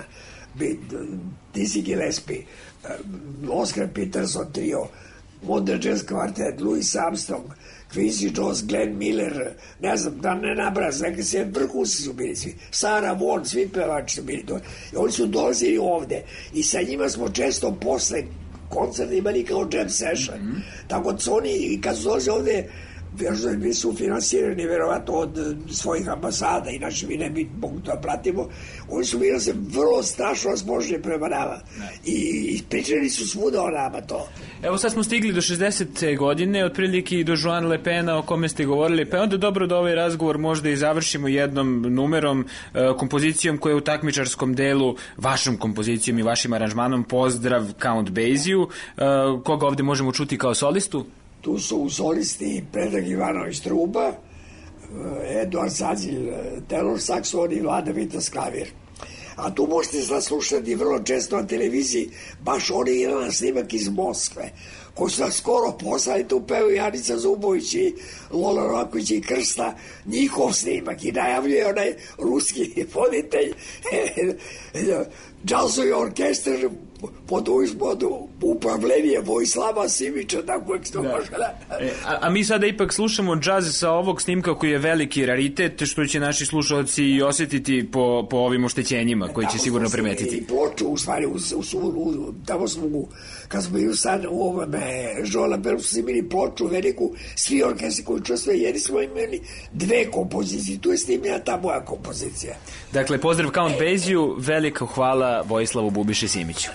Speaker 5: Dizzy Gillespie, Oscar Peterson trio, Modern Jazz Quartet, Louis Armstrong, Quincy Jones, Glenn Miller, ne znam, da ne nabraz, neki se vrhunci su bili svi, Sarah Vaughan, svi pevači su bili to. I oni su dolazili ovde i sa njima smo često posle koncerta imali kao jam session. Tako da su oni, kad su dolazili ovde, bili su finansirani verovatno od svojih ambasada, inače mi ne bi mogu to pratimo, oni su bili se vrlo strašno razmožni prema nama i pričali su svuda o nama to.
Speaker 6: Evo sad smo stigli do 60. godine, otprilike i do Joan Lepena o kome ste govorili, pa onda dobro da ovaj razgovor možda i završimo jednom numerom, kompozicijom koja je u takmičarskom delu, vašom kompozicijom i vašim aranžmanom, Pozdrav Count Basiju, koga ovde možemo čuti kao solistu?
Speaker 5: Tu su u solisti Predrag Ivanović truba, Eduard Sazilj tenor saksofon i Vlada Vitas klavir. A tu možete zaslušati vrlo često na televiziji baš originalni snimak iz Moskve, koji su nas skoro poslali, tu pevaju Janica Zubović i Lola Roković i Krsta, njihov snimak, i najavljuje onaj ruski voditelj džazovi orkestar pod upravljenje Vojislava Simića, tako je to može da.
Speaker 6: A mi sada ipak slušamo džaz sa ovog snimka koji je veliki raritet, što će naši slušalci i osjetiti po ovim oštećenjima koji će sigurno primetiti.
Speaker 5: I ploču, u stvari, tamo smo, kad smo bili sad u ovome Joala Pelu, smo imali ploču veliku, svi orkestri koji čustvo, jer smo imali dve kompozicije, tu je snimljena ta moja kompozicija.
Speaker 6: Dakle, pozdrav Count Basiju, veliko hvala Vojislavu Bubiši Simiću.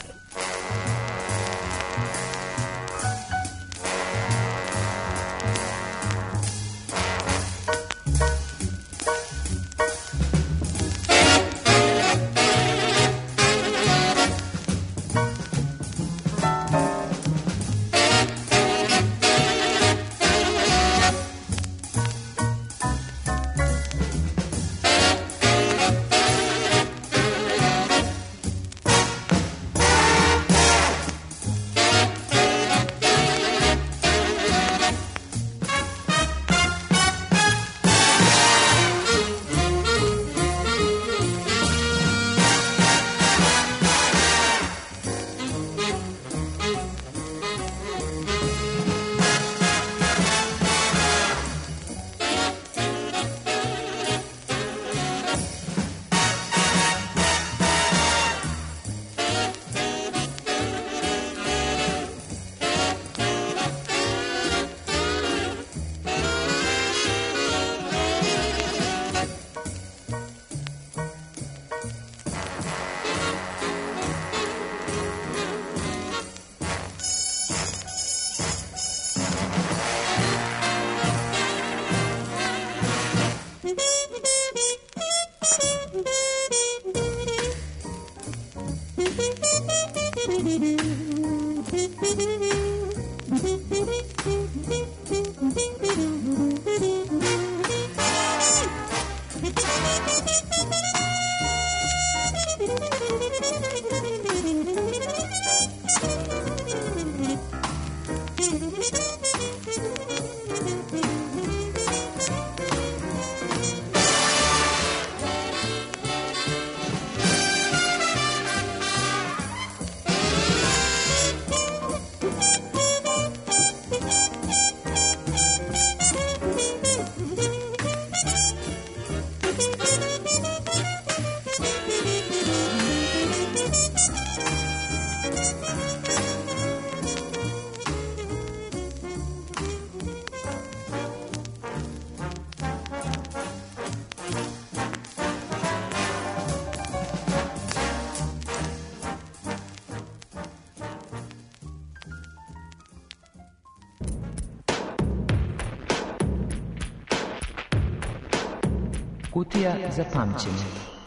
Speaker 7: Kutija za pamćenje.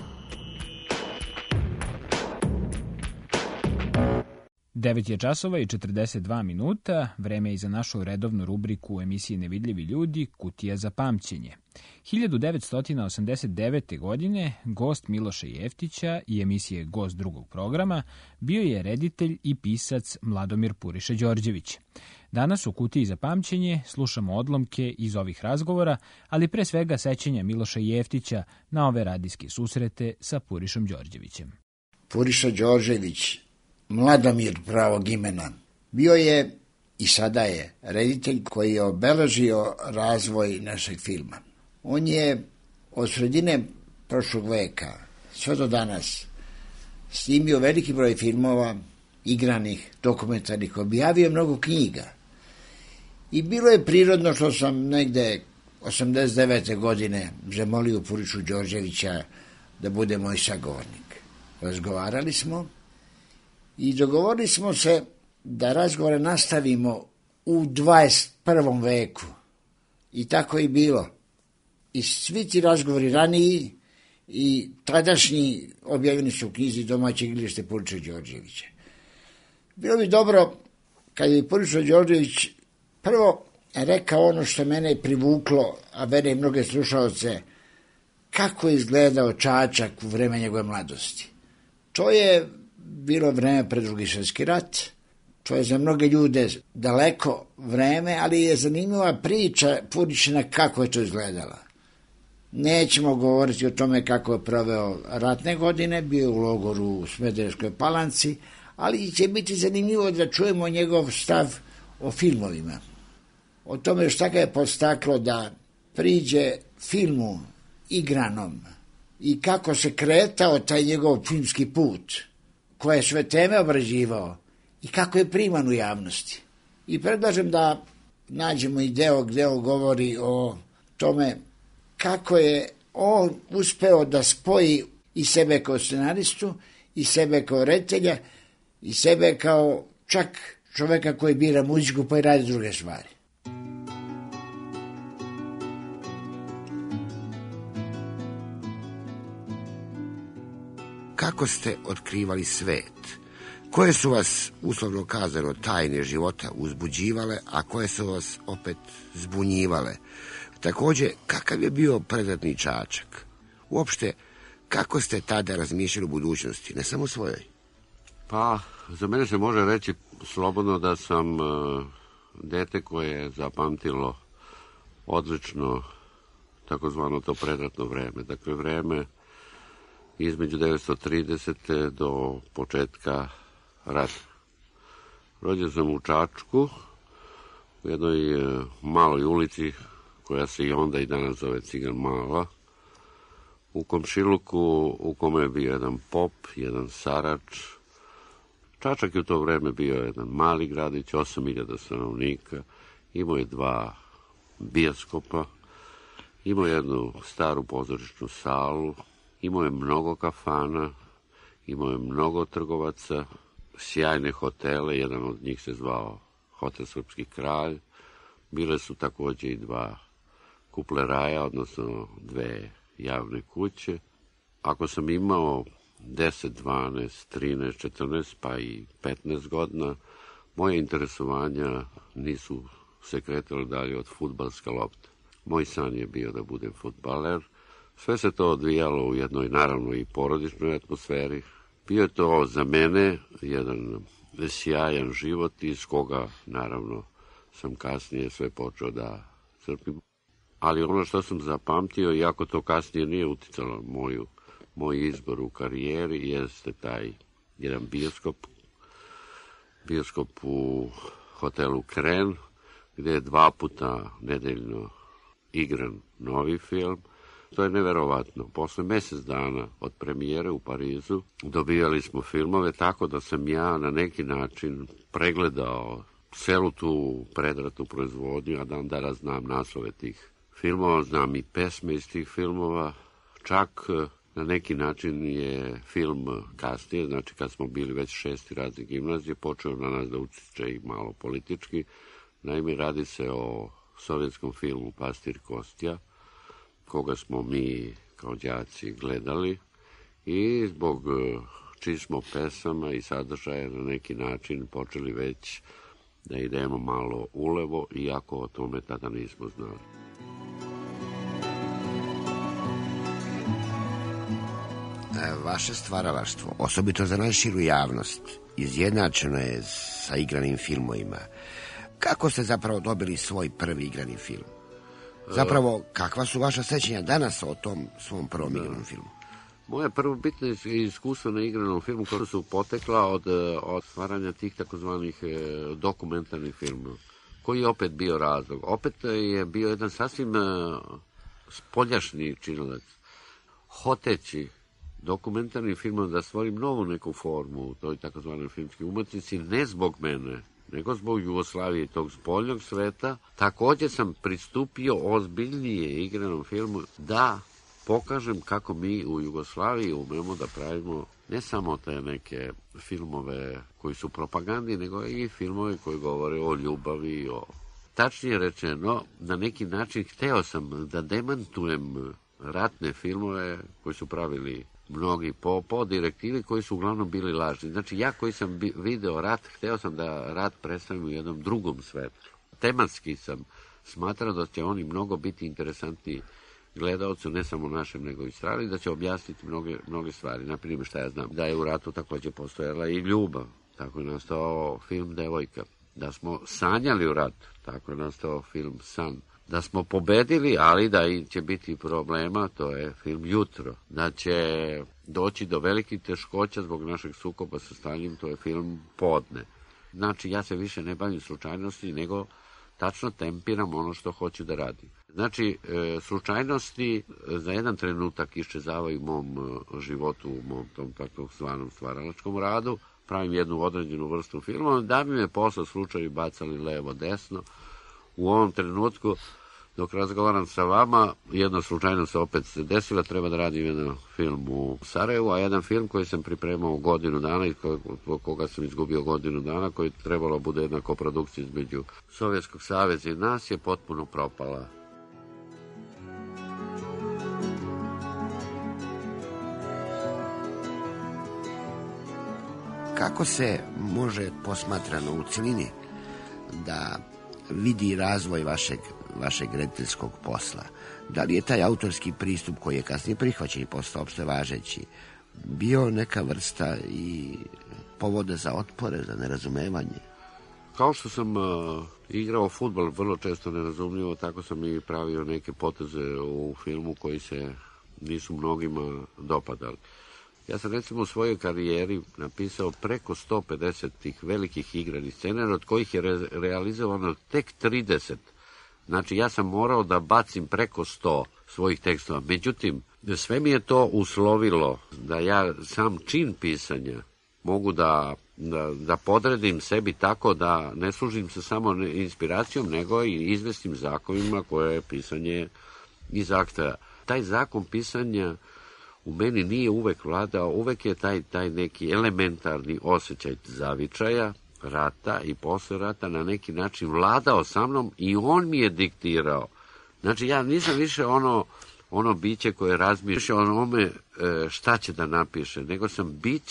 Speaker 1: Devet je časova i 42 minuta, vreme je i za našu redovnu rubriku emisije Nevidljivi ljudi, Kutija za pamćenje. 1989. godine gost Miloša Jeftića i emisije Gost drugog programa bio je reditelj i pisac Mladomir Puriša Đorđević. Danas u Kutiji za pamćenje slušamo odlomke iz ovih razgovora, ali pre svega sećanja Miloša Jeftića na ove radijske susrete sa Purišom Đorđevićem.
Speaker 5: Puriša Đorđević, Mladomir pravog imena, bio je i sada je reditelj koji je obeležio razvoj našeg filma. On je od sredine prošlog veka sve do danas snimio veliki broj filmova, igranih, dokumentarnih, objavio mnogo knjiga. I bilo je prirodno što sam negde 89. godine zamolio Purišu Đorđevića da bude moj sagovornik. Razgovarali smo i dogovorili smo se da razgovore nastavimo u 21. veku. I tako je bilo. I svi ti razgovori raniji i tadašnji objavljeni su u knjizi Domaće igralište Puriše Đorđevića. Bilo bi dobro kad je Puriša Đorđević prvo rekao ono što mene privuklo, a mene i mnoge slušalce, kako je izgledao Čačak u vreme njegove mladosti. To je bilo vreme pred Drugi svjetski rat, to je za mnoge ljude daleko vreme, ali je zanimljiva priča Purišina kako je to izgledala. Nećemo govoriti o tome kako je proveo ratne godine, bio je u logoru u Smederevskoj Palanci, ali će biti zanimljivo da čujemo njegov stav o filmovima. O tome šta ga je podstaklo da priđe filmu igranom i kako se kretao taj njegov filmski put, koje je sve teme obrađivao i kako je priman u javnosti. I predlažem da nađemo i deo gde on govori o tome kako je on uspeo da spoji i sebe kao scenaristu, i sebe kao reditelja, i sebe kao čak čoveka koji bira muziku pa i radi druge stvari.
Speaker 8: Kako ste otkrivali svet? Koje su vas, uslovno kazano, tajne života uzbuđivale, a koje su vas opet zbunjivale? Takođe, kakav je bio predratni Čačak? Uopšte, kako ste tada razmišljali u budućnosti, ne samo svojoj?
Speaker 9: Pa, za mene se može reći slobodno da sam dete koje je zapamtilo odlično takozvano to predratno vreme. Dakle, vreme između 1930. do početka rata. Rođen sam u Čačku, u jednoj maloj ulici koja se i onda i danas zove Cigan Mala, u komšiluku u kome je bio jedan pop, jedan sarač. Čačak je u to vreme bio jedan mali gradić, 8.000 stanovnika, imao je 2 bioskopa, imao je jednu staru pozorišnu salu, imao je mnogo kafana, imao je mnogo trgovaca, sjajne hotele, jedan od njih se zvao Hotel Srpski kralj, bile su takođe i 2 kupleraja, odnosno 2 javne kuće. Ako sam imao 10, 12, 13, 14, pa i 15 godina, Moje interesovanja nisu se kretale dalje od fudbalska lopta. Moj san je bio da budem fudbaler. Sve se to odvijalo u jednoj, naravno, i porodičnoj atmosferi. Bio je to za mene jedan sjajan život iz koga, naravno, sam kasnije sve počeo da crpim. Ali ono što sam zapamtio, iako to kasnije nije uticalo moj izbor u karijeri, jeste taj jedan bioskop u hotelu Kren, gde je 2 puta nedeljno igran novi film. To je neverovatno. Posle mesec dana od premijere u Parizu dobijali smo filmove, tako da sam ja na neki način pregledao celu tu predratnu proizvodnju, a dan danas znam naslove tih filmova, znam i pesme iz tih filmova. Čak na neki način je film kasnije, znači kad smo bili već 6. razred gimnazije, počeo na nas da utiče i malo politički. Naime, radi se o sovjetskom filmu Pastir Kostja, koga smo mi kao đaci gledali i zbog čijih smo pesama i sadržaja na neki način počeli već da idemo malo ulevo, iako o tome tada nismo znali.
Speaker 8: Vaše stvaralaštvo, osobito za najširu javnost, izjednačeno je sa igranim filmovima. Kako ste zapravo dobili svoj prvi igrani film? Zapravo, kakva su vaša sećanja danas o tom svom prvom igranom filmu?
Speaker 9: Moje prvobitne iskustva na igranom filmu koja su potekla od stvaranja tih takozvanih dokumentarnih filmova, koji je opet bio razlog. Opet je bio jedan sasvim spoljašnji činilac, hoteći dokumentarni film da stvorim novu neku formu u toj takozvanoj filmskoj umetnici, ne zbog mene, nego zbog Jugoslavije i tog spoljnog sveta. Također sam pristupio ozbiljnije igranom filmu da pokažem kako mi u Jugoslaviji umemo da pravimo ne samo te neke filmove koji su propagandni, nego i filmove koji govore o ljubavi, Tačnije rečeno, na neki način hteo sam da demantujem ratne filmove koji su pravili mnogi po direktivi koji su uglavnom bili lažni. Znači, ja koji sam video rat, hteo sam da rat predstavim u jednom drugom svetlu. Tematski sam smatrao da će oni mnogo biti interesantni gledalcu, ne samo našem, nego i strani, da će objasniti mnoge stvari. Naprimjer, šta ja znam, da je u ratu također postojala i ljubav. Tako je nastao film Devojka. Da smo sanjali u ratu, tako je nastao film San. Da smo pobedili, ali da će biti problema, to je film Jutro. Da će doći do velikih teškoća zbog našeg sukoba sa Staljim, to je film Podne. Znači, ja se više ne bavim slučajnosti, nego tačno tempiram ono što hoću da radim. Znači, slučajnosti za jedan trenutak iščezavaju u mom životu, u mom tom tako zvanom stvaralačkom radu. Pravim jednu određenu vrstu filma, da bi me posle slučaji bacali levo, desno. U ovom trenutku, dok razgovaram sa vama, jedna slučajnost se opet desila, treba da radim jedan film u Sarajevu, a jedan film koji sam pripremao godinu dana i koga sam izgubio godinu dana, koji trebalo bude jedna koprodukcija između Sovjetskog saveza i nas, je potpuno propala.
Speaker 8: Kako se može posmatrano u celini da vidi razvoj vašeg rediteljskog posla? Da li je taj autorski pristup koji je kasnije prihvaćen i postao opšte važeći bio neka vrsta i povoda za otpore, za nerazumevanje?
Speaker 9: Kao što sam igrao fudbal vrlo često nerazumljivo, tako sam i pravio neke poteze u filmu koji se nisu mnogima dopadali. Ja sam recimo u svojoj karijeri napisao preko 150 tih velikih igranih scenara, od kojih je realizovano tek 30. Znači, ja sam morao da bacim preko 100 svojih tekstova. Međutim, sve mi je to uslovilo da ja sam čin pisanja mogu da podredim sebi tako da ne služim se samo inspiracijom, nego i izvesnim zakonima koje je pisanje i zahteva. Taj zakon pisanja u meni nije uvek vladao, uvek je taj neki elementarni osjećaj zavičaja, rata i posle rata na neki način vladao sa mnom i on mi je diktirao. Znači, ja nisam više ono biće koje razmišlja o onome šta će da napiše, nego sam biće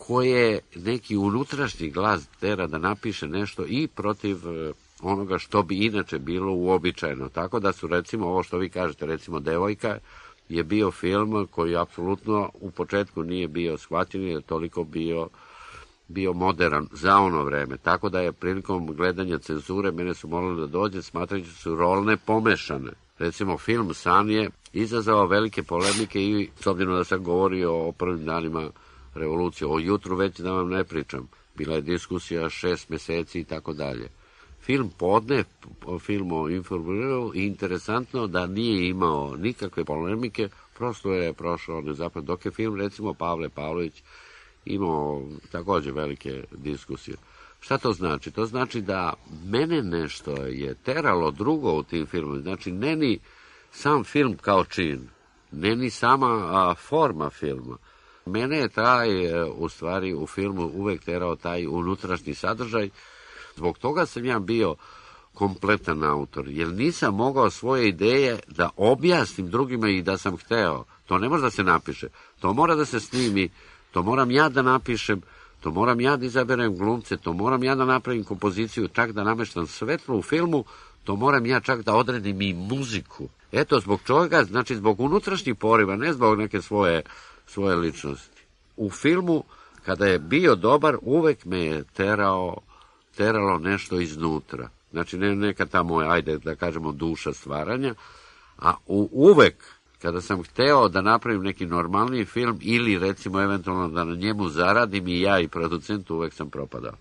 Speaker 9: koje neki unutrašnji glas tera da napiše nešto i protiv onoga što bi inače bilo uobičajeno. Tako da su, recimo, ovo što vi kažete, recimo Devojka je bio film koji apsolutno u početku nije bio shvaćen, jer je toliko bio modern za ono vreme. Tako da je prilikom gledanja cenzure mene su morali da dođe smatrajući su rolne pomešane. Recimo, film San je izazvao velike polemike i s obzirom da sam govorio o prvim danima revolucije, o jutru već da vam ne pričam. Bila je diskusija 6 meseci i tako dalje. Film Podne, film o informiranju, i interesantno da nije imao nikakve polemike, prosto je prošao nezapad, dok je film, recimo, Pavle Pavlović imao takođe velike diskusije. Šta to znači? To znači da mene nešto je teralo drugo u tim filmima. Znači, ne ni sam film kao čin, ne ni sama forma filma. Mene je u stvari, u filmu uvek terao taj unutrašnji sadržaj. Zbog toga sam ja bio kompletan autor, jer nisam mogao svoje ideje da objasnim drugima i da sam hteo. To ne može da se napiše. To mora da se snimi, to moram ja da napišem, to moram ja da izaberem glumce, to moram ja da napravim kompoziciju, čak da nameštam svetlo u filmu, to moram ja čak da odredim i muziku. Eto, zbog čega, znači zbog unutrašnjih poriva, ne zbog neke svoje ličnosti. U filmu, kada je bio dobar, uvek me je teralo nešto iznutra. Znači, ne neka ta moja, ajde da kažemo, duša stvaranja, a uvek, kada sam hteo da napravim neki normalniji film ili, recimo, eventualno da na njemu zaradim i ja i producent, uvek sam propadao.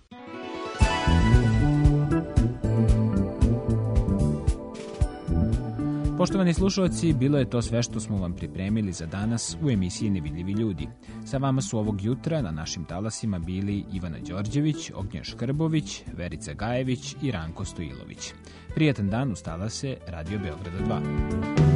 Speaker 1: Poštovani slušalci, bilo je to sve što smo vam pripremili za danas u emisiji Nevidljivi ljudi. Sa vama su ovog jutra na našim talasima bili Ivana Đorđević, Ognjen Škrbović, Verica Gajević i Ranko Stojilović. Prijatan dan uz talase Radio Beograda 2.